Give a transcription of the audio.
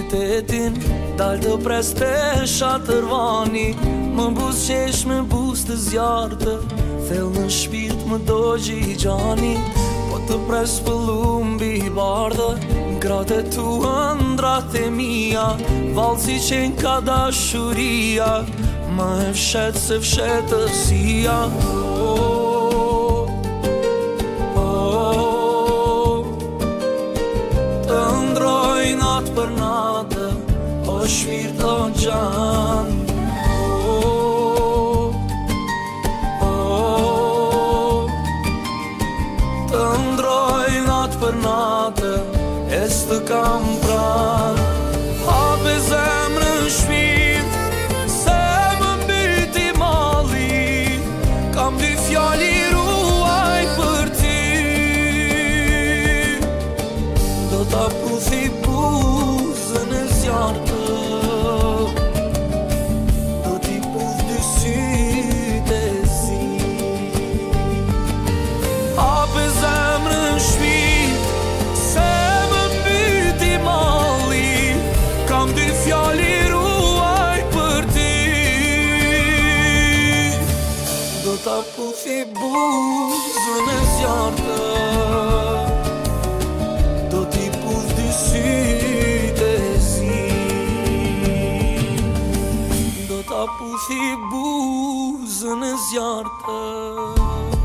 qytetin, dal të preste shatërvani. Më buzqesh me buz të zjartë, thell në shpirt më dogji i gjani. Po të pres pëllum bi bardë, gratë e tua ndrat e mia. Valë si qenë ka dashuria, ma e fshet se fshetësia. Të ndroj natë për natë, o shpirt o gjanë. Të ndroj natë për natë, e s'të kam pranë. Hape zemrën shpirt, se më mbyti malli. Kam dy fjali ruaj për ty. Do t'a puthi buzën e zjartë, do t'i puth dy sytë e zi. Hape zemrën shpirt, se më mbyti malli. Kam dy fjali ruaj për ty. Do t'a puthi buzën e zjartë, do t'i puth dy sytë e zi. Do t'a puthi buzën e zjartë.